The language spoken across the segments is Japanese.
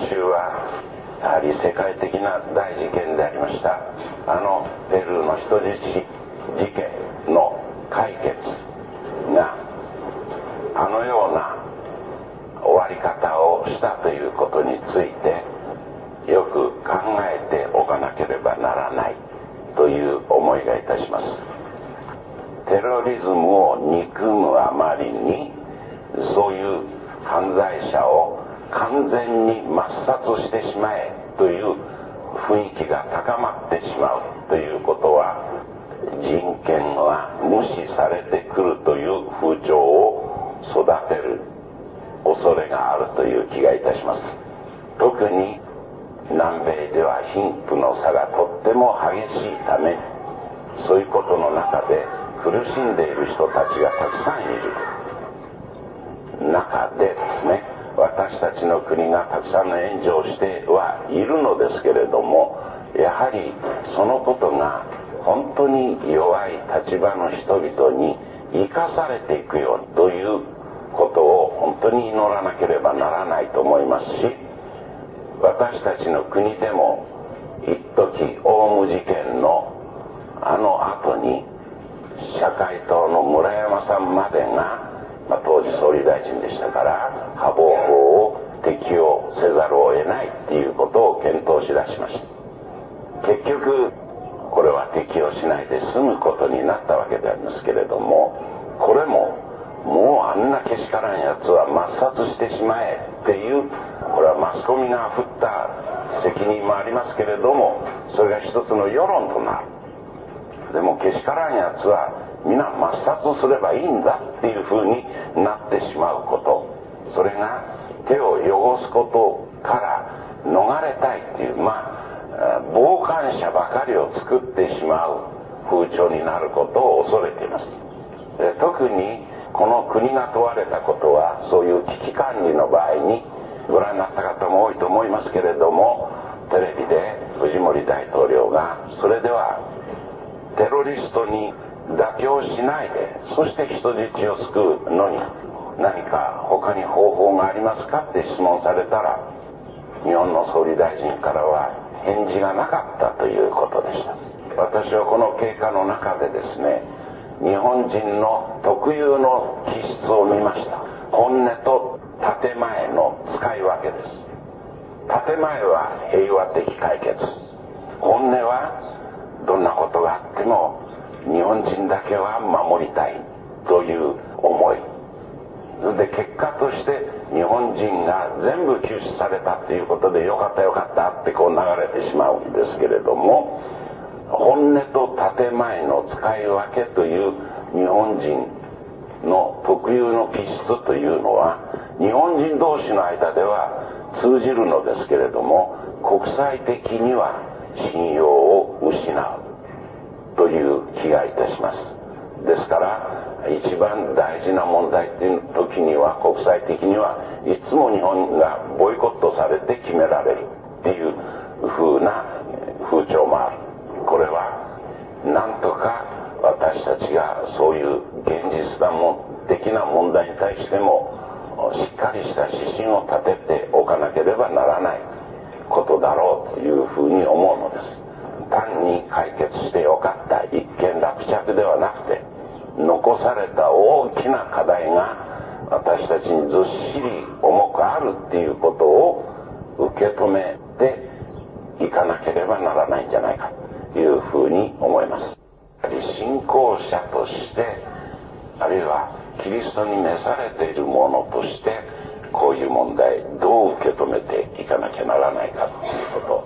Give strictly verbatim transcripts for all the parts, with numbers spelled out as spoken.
週はやはり世界的な大事件でありましたあのペルーの人質事件の解決があのような終わり方をしたということについてよく考えておかなければならないという思いがいたします。テロリズムを憎むあまりにそういう犯罪者を完全に抹殺してしまえという雰囲気が高まってしまうということは人権は無視されてくるという風潮を育てる恐れがあるという気がいたします。特に南米では貧富の差がとっても激しいためそういうことの中で苦しんでいる人たちがたくさんいる中でですね、私たちの国がたくさんの援助をしてはいるのですけれども、やはりそのことが本当に弱い立場の人々に生かされていくようにということを本当に祈らなければならないと思いますし、私たちの国でも一時オウム事件のあの後に社会党の村山さんまでが、まあ、当時総理大臣でしたから破防法を適用せざるを得ないっていうことを検討しだしました。結局これは適用しないで済むことになったわけでありますけれども、これももうあんなけしからんやつは抹殺してしまえっていう、これはマスコミが振った責任もありますけれども、それが一つの世論となる。でもけしからんやつは皆抹殺すればいいんだっていう風になってしまうこと、それが手を汚すことから逃れたいっていう、まあ傍観者ばかりを作ってしまう風潮になることを恐れています。で特にこの国が問われたことは、そういう危機管理の場合にご覧になった方も多いと思いますけれども、テレビで藤森大統領がそれではテロリストに妥協しないで、そして人質を救うのに何か他に方法がありますかって質問されたら、日本の総理大臣からは返事がなかったということでした。私はこの経過の中でですね、日本人の特有の気質を見ました。本音と建前の使い分けです。建前は平和的解決、本音はどんなことがあっても日本人だけは守りたいという思いで、結果として日本人が全部救出されたということでよかったよかったってこう流れてしまうんですけれども、本音と建前の使い分けという日本人の特有の気質というのは日本人同士の間では通じるのですけれども、国際的には信用を失うという気がいたします。ですから一番大事な問題っていう時には国際的にはいつも日本がボイコットされて決められるっていう風な風潮もある。これはなんとか私たちがそういう現実的な問題に対してもしっかりした指針を立てておかなければならないことだろうというふうに思うのです。単に解決してよかった一件落着ではなくて、残された大きな課題が私たちにずっしり重くあるっていうことを受け止めていかなければならないんじゃないかというふうに思います。信仰者として、あるいはキリストに召されている者としてこういう問題どう受け止めていかなきゃならないかということ、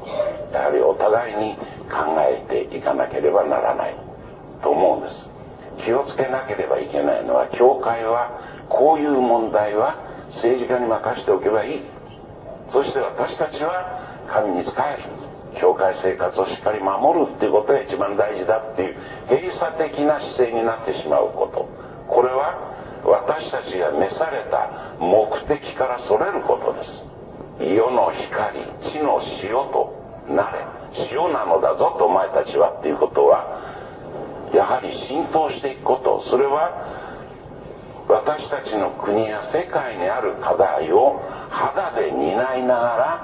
やはりお互いに考えていかなければならないと思うんです。気をつけなければいけないのは、教会はこういう問題は政治家に任せておけばいい、そして私たちは神に仕える、教会生活をしっかり守るっていうことが一番大事だっていう閉鎖的な姿勢になってしまうこと、これは私たちが召された目的からそれることです。世の光、地の塩となれ、塩なのだぞとお前たちはっていうことはやはり浸透していくこと、それは私たちの国や世界にある課題を肌で担いながら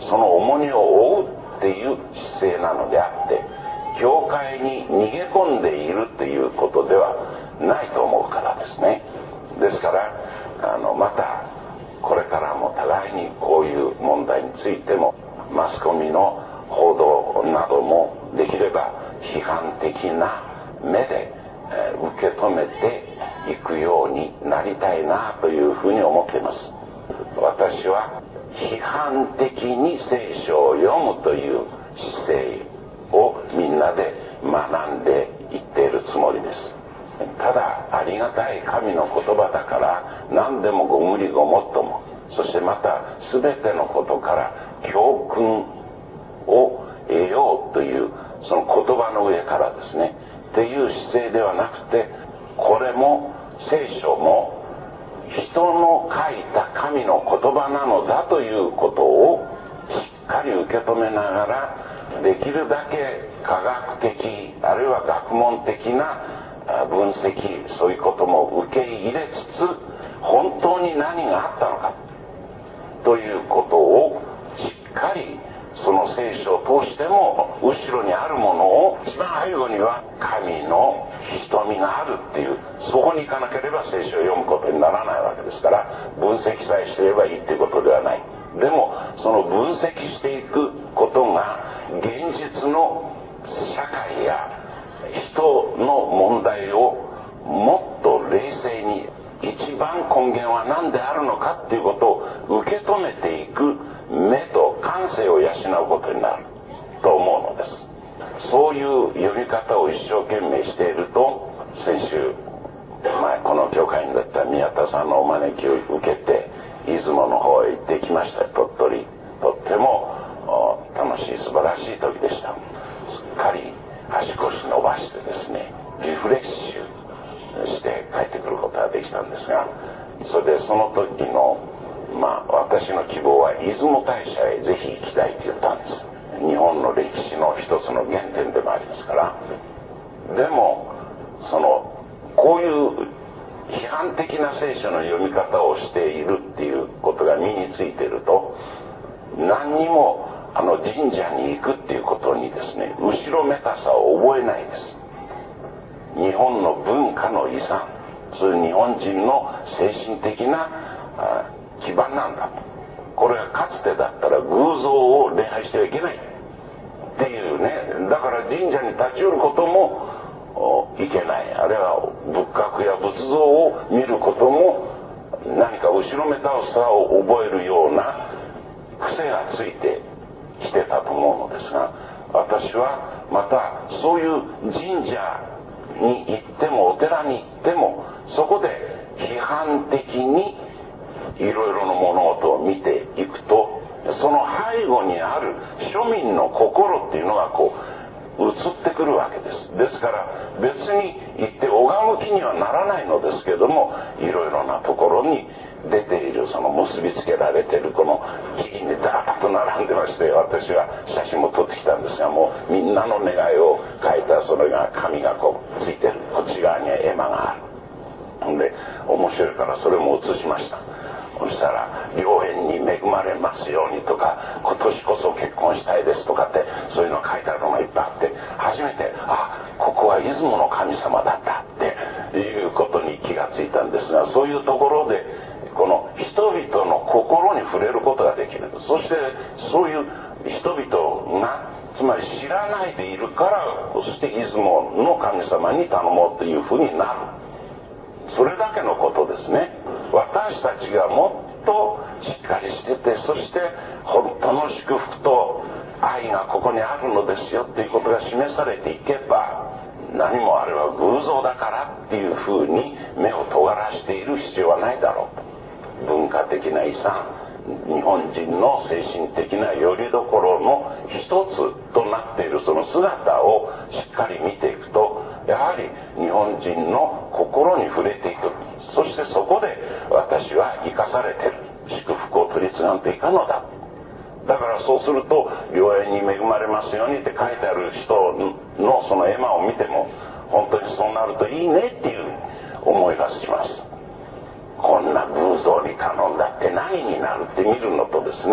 その重荷を負うっていう姿勢なのであって、教会に逃げ込んでいるっていうことではないと思うからですね。ですからあのまたこれからも互いにこういう問題についてもマスコミの報道などもできれば批判的な目で、えー、受け止めていくようになりたいなというふうに思っています。私は批判的に聖書を読むという姿勢をみんなで学んでいっているつもりです。ただありがたい神の言葉だから何でもご無理ごもっとも、そしてまた全てのことから教訓を得ようというその言葉の上からですねっていう姿勢ではなくて、これも聖書も人の書いた神の言葉なのだということをしっかり受け止めながら、できるだけ科学的あるいは学問的な分析、そういうことも受け入れつつ、本当に何があったのかということをしっかりその聖書を通しても後ろにあるものを、一番背後には神の瞳があるっていう、そこに行かなければ聖書を読むことにならないわけですから、分析さえしていればいいっていうことではない。でもその分析していくことが現実の社会や人の問題をもっと冷静に、一番根源は何であるのかっていうことを受け止めていく目と感性を養うことになると思うのです。そういう読み方を一生懸命していると、先週前この教会に出た宮田さんのお招きを受けて出雲の方へ行ってきました。鳥取、とっても楽しい素晴らしい時でした。すっかり足腰伸ばしてですね、リフレッシュして帰ってくることができたんですが、それでその時のまあ私の希望は出雲大社へぜひ行きたいと言ったんです。日本の歴史の一つの原点でもありますから。でもそのこういう批判的な聖書の読み方をしているっていうことが身についていると、何にもあの神社に行くっていうことにですね、後ろめたさを覚えないです。日本の文化の遺産、そういう日本人の精神的な基盤なんだと。これがかつてだったら偶像を礼拝してはいけないっていうね、だから神社に立ち寄ることもいけない、あるいは仏閣や仏像を見ることも何か後ろめたさを覚えるような癖がついてきてたと思うのですが、私はまたそういう神社に行ってもお寺に行っても、そこで批判的にいろいろな物事を見ていくと、その背後にある庶民の心っていうのがこう映ってくるわけです。ですから別に言って拝む気にはならないのですけども、いろいろなところに出ているその結びつけられているこの木々にダーッと並んでまして、私は写真も撮ってきたんですが、もうみんなの願いを書いたそれが紙がこうついてる、こっち側には絵馬がある。ほんで面白いからそれも写しました。そしたら良縁に恵まれますようにとか、今年こそ結婚したいですとかって、そういうの書いてあるのがいっぱいあって、初めてあここは出雲の神様だったっていうことに気がついたんですが、そういうところでこの人々の心に触れることができる。そしてそういう人々がつまり知らないでいるから、そして出雲の神様に頼もうというふうになる、それだけのことですね。私たちがもっとしっかりしてて、そして本当の祝福と愛がここにあるのですよっていうことが示されていけば、何もあれは偶像だからっていうふうに目を尖らしている必要はないだろうと。文化的な遺産、日本人の精神的な拠り所の一つとなっているその姿をしっかり見ていくと、やはり日本人の心に触れていく。そしてそこで私は生かされている、祝福を取り継がんといかんのだ。だからそうすると良縁に恵まれますようにって書いてある人のその絵馬を見ても、本当にそうなるといいねっていう思いがします。こんな偶像に頼んだって何になるって見るのとですね、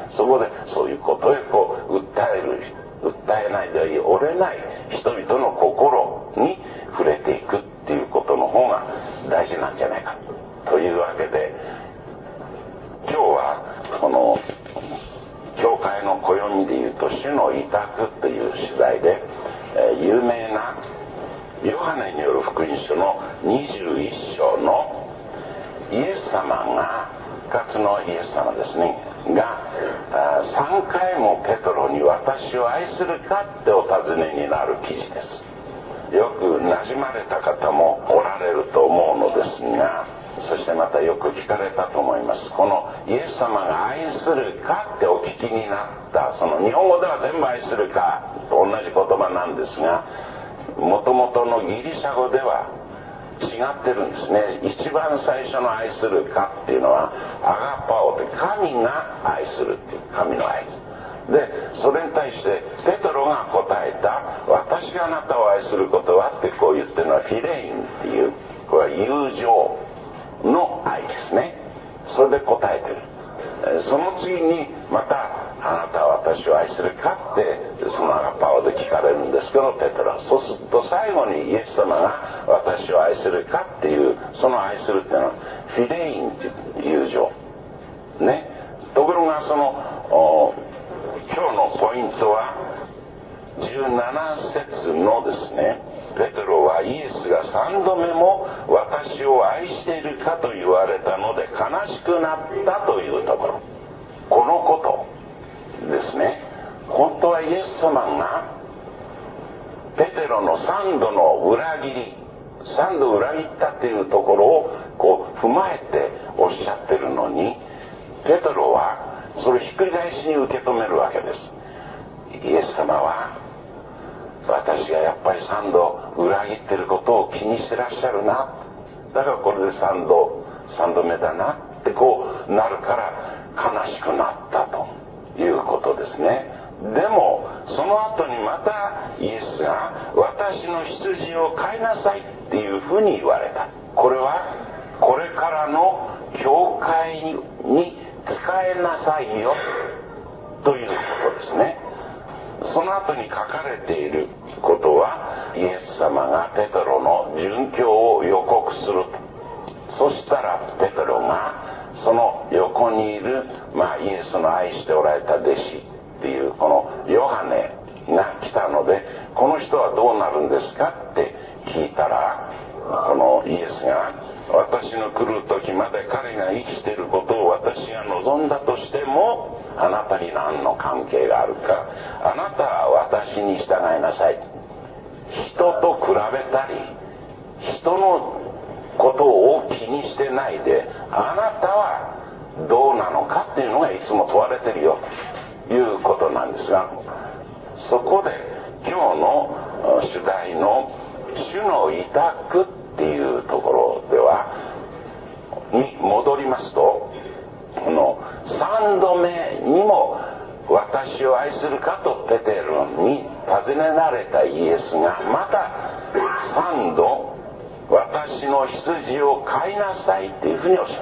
そこでそういうことへこう訴える訴えないで折れない人々の心に触れていくっていうことの方が大事なんじゃないかというわけで、今日はこの教会の暦でいうと主の委託という主題で、えー、有名なヨハネによる福音書のにじゅういっ章のイエス様が復活のイエス様ですねがさんかいもペトロに私を愛するかってお尋ねになる記事です。よく馴染まれた方もおられると思うのですが、そしてまたよく聞かれたと思います。このイエス様が愛するかってお聞きになった、その日本語では全部愛するかと同じ言葉なんですが、もともとのギリシャ語では違ってるんですね。一番最初の愛するかっていうのはアガパオって神が愛するっていう神の愛で、それに対してペトロが答えた私があなたを愛することはってこう言ってるのはフィレインっていう、これは友情の愛ですね。それで答えてる。その次にまたあなたは私を愛するかってそのアガパオで聞かれるんですけど、ペトロはそうすると最後にイエス様が私を愛するかっていう、その愛するっていうのはフィレインっていう友情ね。ところがその今日のポイントはじゅうなな節のですね、ペトロはイエスがさんどめも私を愛しているかと言われたので悲しくなったというところ、このことですね。本当はイエス様がペテロのさんどの裏切り、さんど裏切ったっていうところをこう踏まえておっしゃってるのに、ペトロはそれをひっくり返しに受け止めるわけです。イエス様は私がやっぱりさんど裏切ってることを気にしてらっしゃるな、だからこれでさんどさんどめだなってこうなるから悲しくなったということですね。でもその後にまたイエスが私の羊を飼いなさいっていうふうに言われた。これはこれからの教会に使えなさいよということですね。その後に書かれていることはイエス様がペトロの殉教を予告すると。そしたらペトロがその横にいる、まあ、イエスの愛しておられた弟子っていうこのヨハネが来たので、この人はどうなるんですかって聞いたら、このイエスが私の来る時まで彼が生きていることを私が望んだとしてもあなたに何の関係があるか。あなたは私に従いなさい。人と比べたり人のことを気にしてないで、あなたはどうなのかっていうのがいつも問われてるよということなんですが、そこで今日の主題の主の委託っていうところではに戻りますと、このさんどめにも私を愛するかとペテロに尋ねられたイエスがまたさんど私の羊を飼いなさいっていうふうにおっしゃった。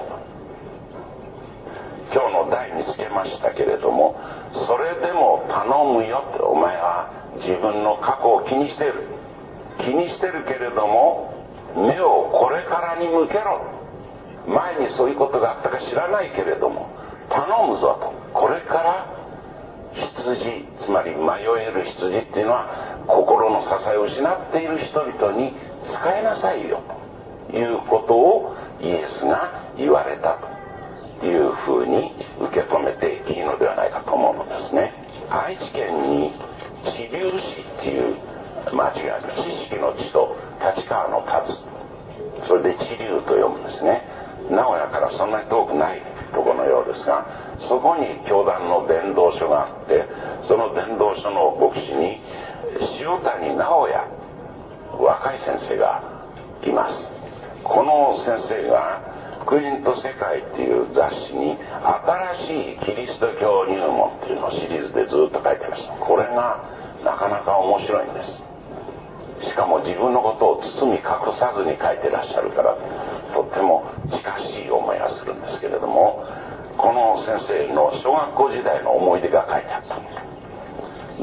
今日の題につけましたけれども、それでも頼むよって、お前は自分の過去を気にしている気にしてるけれども目をこれからに向けろ。前にそういうことがあったか知らないけれども頼むぞと。これから羊、つまり迷える羊っていうのは心の支えを失っている人々に使えなさいよということをイエスが言われたというふうに受け止めていいのではないかと思うのですね。愛知県に知立市っていう町がある。知識の知と立川の立つ、それで知立と読むんですね。名古屋からそんなに遠くないところのようですが、そこに教団の伝道所があって、その伝道所の牧師に塩谷直也若い先生がいます。この先生が福音と世界っていう雑誌に新しいキリスト教入門っていうのをシリーズでずっと書いてました。これがなかなか面白いんです。しかも自分のことを包み隠さずに書いてらっしゃるからとっても近しい思いがするんですけれども、 この先生の小学校時代の思い出が書いてあった。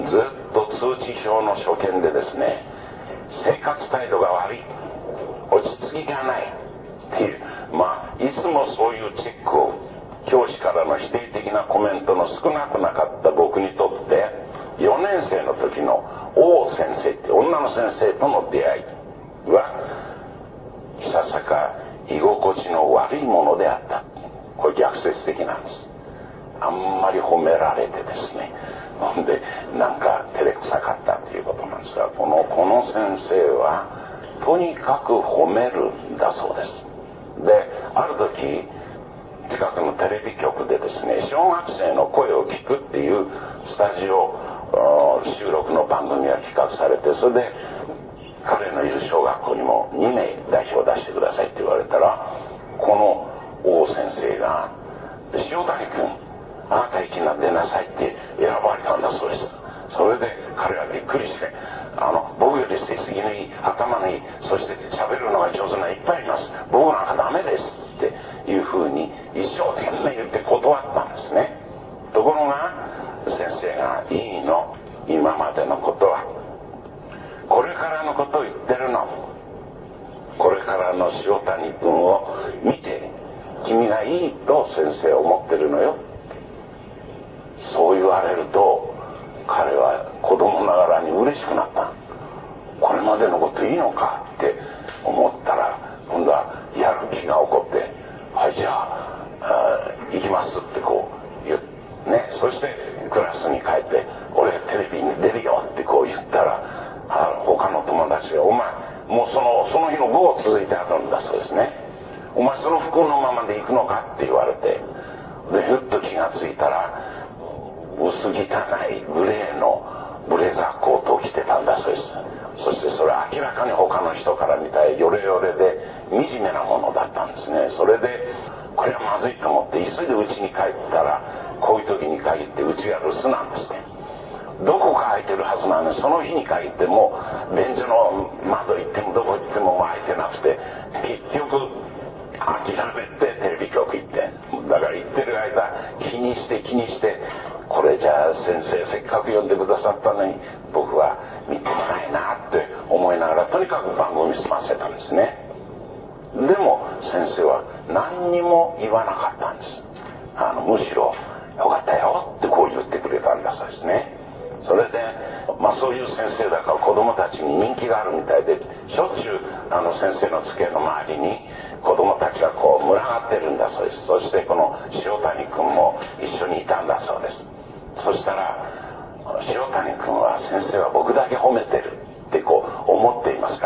ずっと通知表の所見でですね、生活態度が悪い、落ち着きがないっていう、まあいつもそういうチェックを、教師からの否定的なコメントの少なくなかった僕にとって、よねん生の時の王先生って女の先生との出会いはいささか居心地の悪いものであった。これ逆説的なんです。あんまり褒められてですね、ほんでなんか照れくさかったっていうことなんですが、このこの先生はとにかく褒めるんだそうです。である時近くのテレビ局でですね、小学生の声を聞くっていうスタジオ収録の番組が企画されて、それで彼のいる小学校にもにめい代表を出してくださいって言われたら、この王先生が塩谷君あなた行きな出なさいって選ばれたんだそうです。それで彼はびっくりして、あの僕より成績のいい、頭のいい、そして喋るのが上手ないっぱいいます、僕なんかダメですっていうふうに一生懸命言って断ったんですね。ところが先生がいいの、今までのことはこれからのことを言ってるの、これからの塩谷君を見て君がいいと先生は思ってるのよ。そう言われると彼は子供ながらに嬉しくなった。これまでのこといいのかって思ったら、今度はやる気が起こって、はいじゃあ、あ行きますってこう言うね。そしてクラスに帰って、俺テレビに出るよってこう言ったら、あ他の友達が、お前もうそのその日の午後続いてあるんだそうですね。お前その服のままで行くのかって言われて、でふっと気がついたら薄汚いグレーのブレザーコートを着てたんだそうです。そしてそれは明らかに他の人から見たらヨレヨレで惨めなものだったんですね。それでこれはまずいと思って急いで家に帰ったら、こういう時に限って家が留守なんですね。どこか開いてるはずなのに、その日に限ってもう便所の窓行ってもどこ行ってももう開いてなくて、結局諦めてテレビ局行って、だから行ってる間気にして気にして、これじゃあ先生せっかく呼んでくださったのに僕はみっともないなって思いながら、とにかく番組済ませたんですね。でも先生は何にも言わなかったんです。あのむしろよかったよってこう言ってくれたんだそうですね。それで、まあ、そういう先生だから子供たちに人気があるみたいで、しょっちゅうあの先生の机の周りに子供たちがこう群がってるんだそうです。そしてこの塩谷君も一緒にいたんだそうです。そしたら塩谷君は先生は僕だけ褒めてるってこう思っていますから、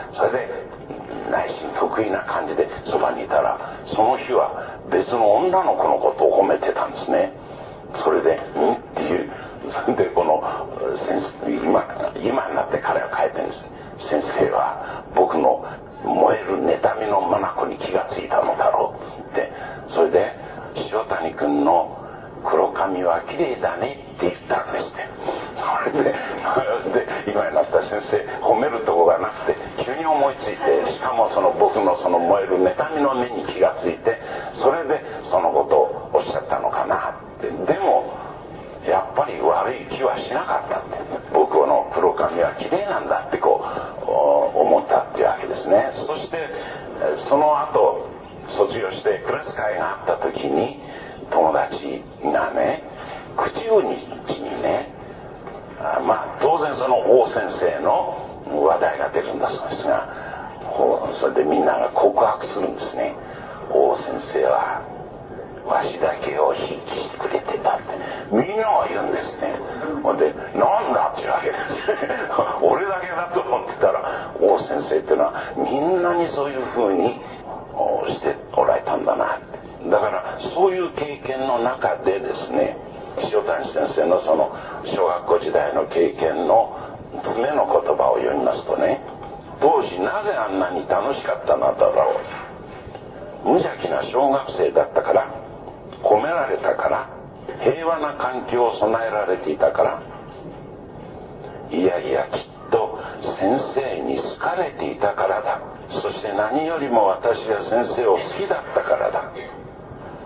それで内心得意な感じでそばにいたら、その日は別の女の子のことを褒めてたんですね。それでんっていう、それでこの先生 今, 今になって彼は書いてるんです。先生は僕の燃える妬みの眼に気がついたのだろうって。それで塩谷君の黒髪は綺麗だねって言ったんですって。それでで今になったら先生褒めるとこがなくて急に思いついて、しかもその僕のその燃える妬みの目に気がついて、それでそのことをおっしゃったのかなって。でもやっぱり悪い気はしなかったって、僕の黒髪は綺麗なんだってこう思ったっていうわけですね。そしてその後卒業してクラス会があった時に、友達がね口々にね、あまあ当然その王先生の話題が出るんだそうですが、それでみんなが告白するんですね。王先生はわしだけをひいきしてくれてたってみんなが言うんですね。ほんでなんだっていうわけです俺だけだと思ってたら、王先生っていうのはみんなにそういうふうにしておられたんだなって。だからそういう経験の中でですね、塩谷先生のその小学校時代の経験の詰めの言葉を読みますとね、当時なぜあんなに楽しかったのだろう。無邪気な小学生だったから、褒められたから、平和な環境を備えられていたから、いやいやきっと先生に好かれていたからだ。そして何よりも私が先生を好きだったからだ。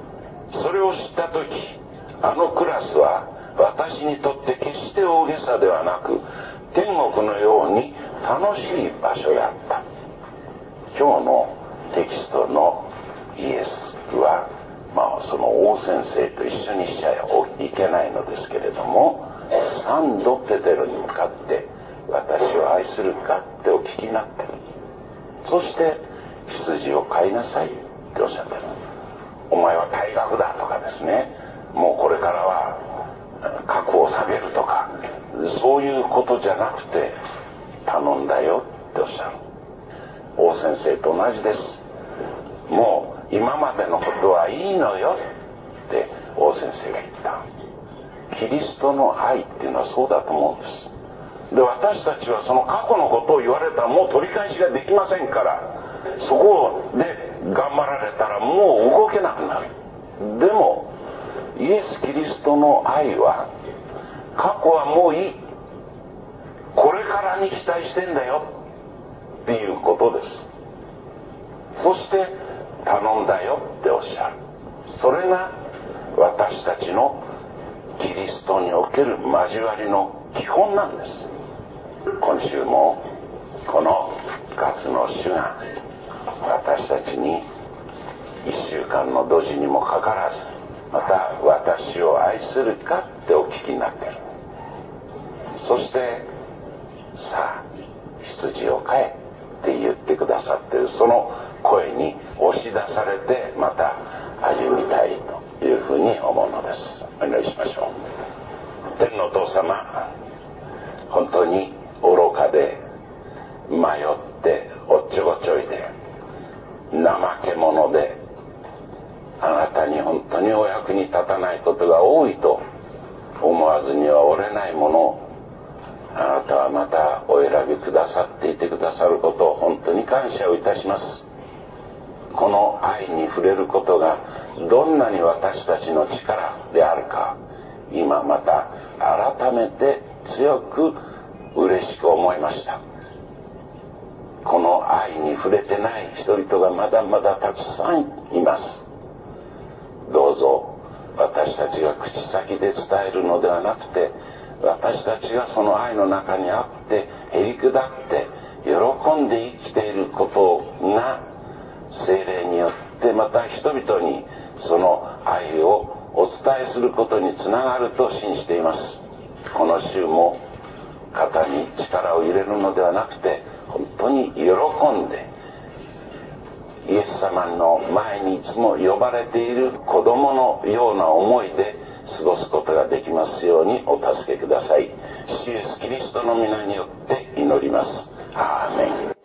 それを知った時、あのクラスは私にとって決して大げさではなく、天国のように楽しい場所であった。今日のテキストのイエスは、まあその王先生と一緒にしちゃいけないのですけれども、三度ペテロに向かって私を愛するかってお聞きになってる。そして羊を飼いなさいっておっしゃってる。お前は退学だとかですね、もうこれからは格を下げるとか、そういうことじゃなくて頼んだよっておっしゃる。王先生と同じです。もう今までのことはいいのよって王先生が言った。キリストの愛っていうのはそうだと思うんです。で、私たちはその過去のことを言われたらもう取り返しができませんから、そこで頑張られたらもう動けなくなる。でもイエス・キリストの愛は、過去はもういい、これからに期待してんだよっていうことです。そして頼んだよっておっしゃる。それが私たちのキリストにおける交わりの基本なんです。今週もこの活の主が私たちに一週間の土地にもかからず、また私を愛するかってお聞きになっている。そしてさあ羊を飼えって言ってくださっている、その声に押し出されてまた歩みたいというふうに思うのです。お祈りしましょう。天のお父様、本当に愚かで迷っておっちょこちょいで怠け者で、あなたに本当にお役に立たないことが多いと思わずにはおれないものを、あなたはまたお選びくださっていてくださることを本当に感謝をいたします。この愛に触れることがどんなに私たちの力であるか、今また改めて強く嬉しく思いました。この愛に触れてない人々がまだまだたくさんいます。どうぞ私たちが口先で伝えるのではなくて、私たちがその愛の中にあってへりくだって喜んで生きていることが聖霊によってまた人々にその愛をお伝えすることにつながると信じています。この週も肩に力を入れるのではなくて、本当に喜んでイエス様の前にいつも呼ばれている子供のような思いで過ごすことができますようにお助けください。主イエスキリストの皆によって祈ります。アーメン。